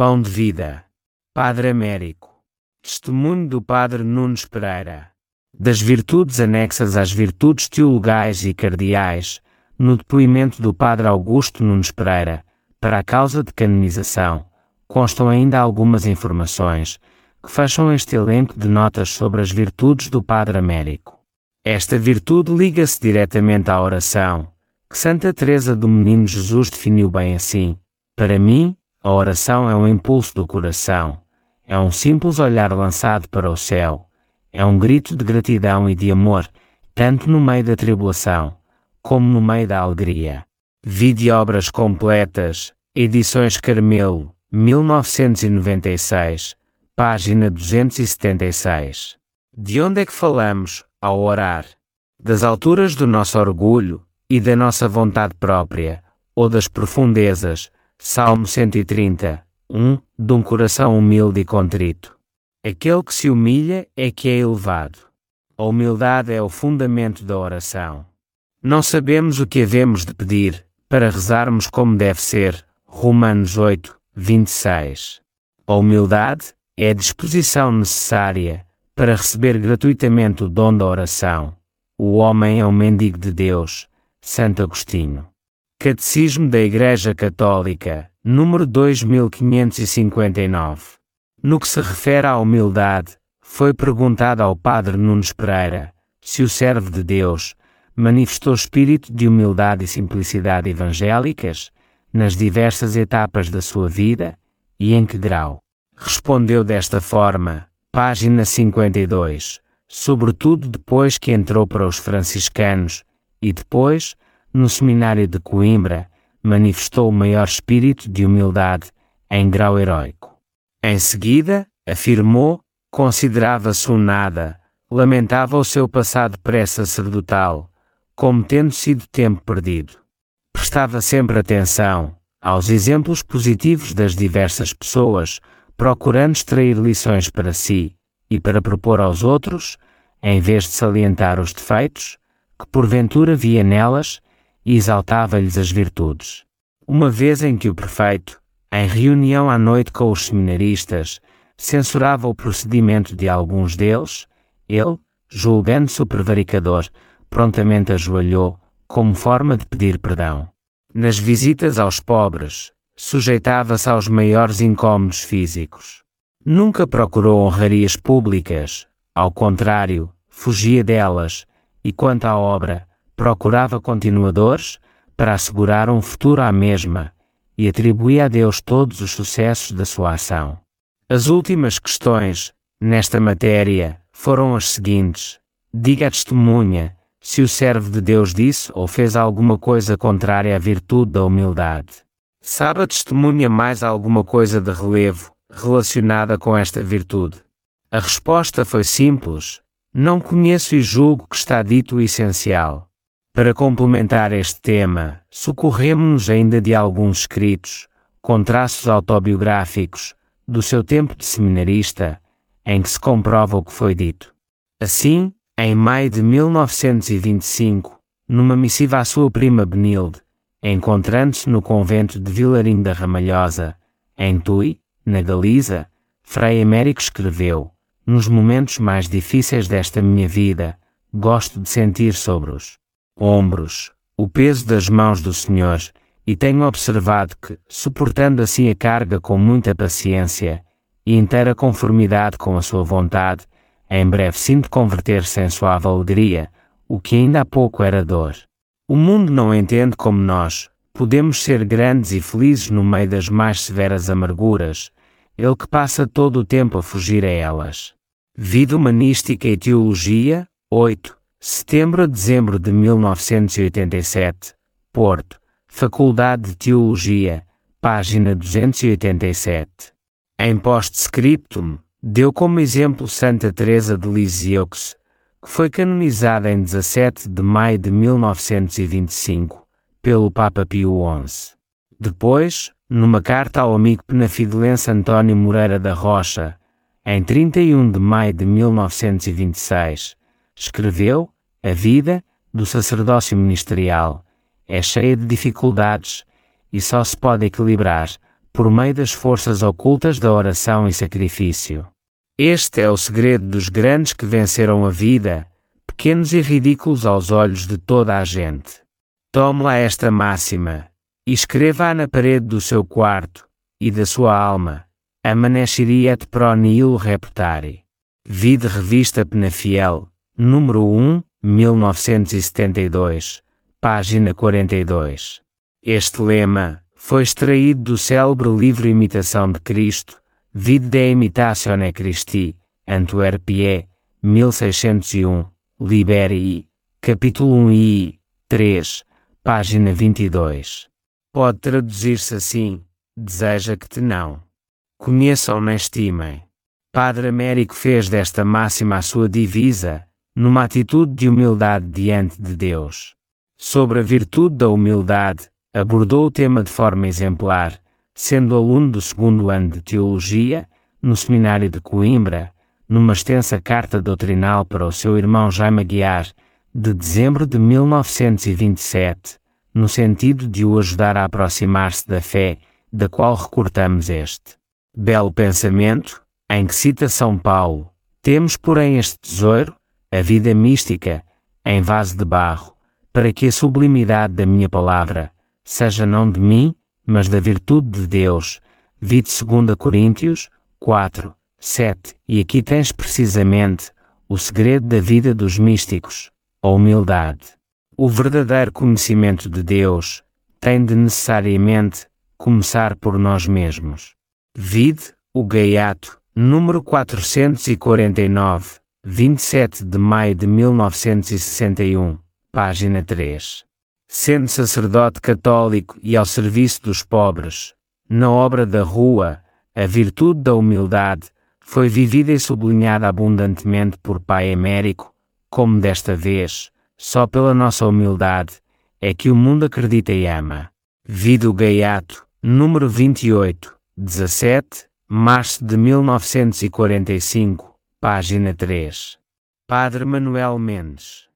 Pão de vida. Padre Américo. Testemunho do Padre Nunes Pereira. Das virtudes anexas às virtudes teologais e cardeais, no depoimento do Padre Augusto Nunes Pereira, para a causa de canonização, constam ainda algumas informações, que fecham este elenco de notas sobre as virtudes do Padre Américo. Esta virtude liga-se diretamente à oração, que Santa Teresa do Menino Jesus definiu bem assim: para mim, a oração é um impulso do coração, é um simples olhar lançado para o céu, é um grito de gratidão e de amor, tanto no meio da tribulação, como no meio da alegria. Vide Obras Completas, Edições Carmelo, 1996, página 276. De onde é que falamos, ao orar? Das alturas do nosso orgulho e da nossa vontade própria, ou das profundezas, Salmo 130, 1, de um coração humilde e contrito. Aquele que se humilha é que é elevado. A humildade é o fundamento da oração. Não sabemos o que havemos de pedir, para rezarmos como deve ser, Romanos 8, 26. A humildade é a disposição necessária para receber gratuitamente o dom da oração. O homem é um mendigo de Deus, Santo Agostinho. Catecismo da Igreja Católica, número 2559. No que se refere à humildade, foi perguntado ao Padre Nunes Pereira se o servo de Deus manifestou espírito de humildade e simplicidade evangélicas nas diversas etapas da sua vida e em que grau. Respondeu desta forma, página 52, sobretudo depois que entrou para os franciscanos e depois, no seminário de Coimbra, manifestou o maior espírito de humildade em grau heróico. Em seguida, afirmou, considerava-se um nada, lamentava o seu passado pré-sacerdotal, como tendo sido tempo perdido. Prestava sempre atenção aos exemplos positivos das diversas pessoas, procurando extrair lições para si e para propor aos outros, em vez de salientar os defeitos, que porventura via nelas, e exaltava-lhes as virtudes. Uma vez em que o prefeito, em reunião à noite com os seminaristas, censurava o procedimento de alguns deles, ele, julgando-se o prevaricador, prontamente ajoelhou, como forma de pedir perdão. Nas visitas aos pobres, sujeitava-se aos maiores incômodos físicos. Nunca procurou honrarias públicas, ao contrário, fugia delas, e quanto à obra, procurava continuadores, para assegurar um futuro à mesma, e atribuía a Deus todos os sucessos da sua ação. As últimas questões, nesta matéria, foram as seguintes: diga a testemunha, se o servo de Deus disse ou fez alguma coisa contrária à virtude da humildade. Sabe a testemunha mais alguma coisa de relevo, relacionada com esta virtude? A resposta foi simples: não conheço e julgo que está dito o essencial. Para complementar este tema, socorremos-nos ainda de alguns escritos, com traços autobiográficos, do seu tempo de seminarista, em que se comprova o que foi dito. Assim, em maio de 1925, numa missiva à sua prima Benilde, encontrando-se no convento de Vilarim da Ramalhosa, em Tui, na Galiza, Frei Américo escreveu: nos momentos mais difíceis desta minha vida, gosto de sentir sobre os ombros o peso das mãos do Senhor, e tenho observado que, suportando assim a carga com muita paciência e inteira conformidade com a sua vontade, em breve sinto converter-se em suave alegria, o que ainda há pouco era dor. O mundo não entende como nós podemos ser grandes e felizes no meio das mais severas amarguras, ele que passa todo o tempo a fugir a elas. Vida Humanística e Teologia, 8, setembro a dezembro de 1987, Porto, Faculdade de Teologia, página 287. Em post-scriptum, deu como exemplo Santa Teresa de Lisieux, que foi canonizada em 17 de maio de 1925, pelo Papa Pio XI. Depois, numa carta ao amigo penafidelense António Moreira da Rocha, em 31 de maio de 1926, escreveu: a vida, do sacerdócio ministerial, é cheia de dificuldades, e só se pode equilibrar, por meio das forças ocultas da oração e sacrifício. Este é o segredo dos grandes que venceram a vida, pequenos e ridículos aos olhos de toda a gente. Tome lá esta máxima, e escreva-a na parede do seu quarto, e da sua alma, Amanestieri et pro nihilo reputari. Vide Revista Penafiel, número 1, 1972, página 42. Este lema foi extraído do célebre livro Imitação de Cristo, Vide de Imitatione Christi, Antwerpie, 1601, Liberi, capítulo 1 e 3, página 22. Pode traduzir-se assim: deseja que te não conheçam nem estimem. Padre Américo fez desta máxima a sua divisa, numa atitude de humildade diante de Deus. Sobre a virtude da humildade, abordou o tema de forma exemplar, sendo aluno do 2º ano de Teologia, no Seminário de Coimbra, numa extensa carta doutrinal para o seu irmão Jaime Aguiar, de dezembro de 1927, no sentido de o ajudar a aproximar-se da fé, da qual recortamos este belo pensamento, em que cita São Paulo: temos, porém, este tesouro, a vida mística, em vaso de barro, para que a sublimidade da minha palavra seja não de mim, mas da virtude de Deus. Vide 2 Coríntios 4, 7. E aqui tens precisamente o segredo da vida dos místicos, a humildade. O verdadeiro conhecimento de Deus tem de necessariamente começar por nós mesmos. Vide o Gaiato, número 449, 27 de maio de 1961, página 3. Sendo sacerdote católico e ao serviço dos pobres, na obra da rua, a virtude da humildade foi vivida e sublinhada abundantemente por Pai Américo, como desta vez, só pela nossa humildade, é que o mundo acredita e ama. Vide o Gaiato, número 28, 17, março de 1945, página 3. Padre Manuel Mendes.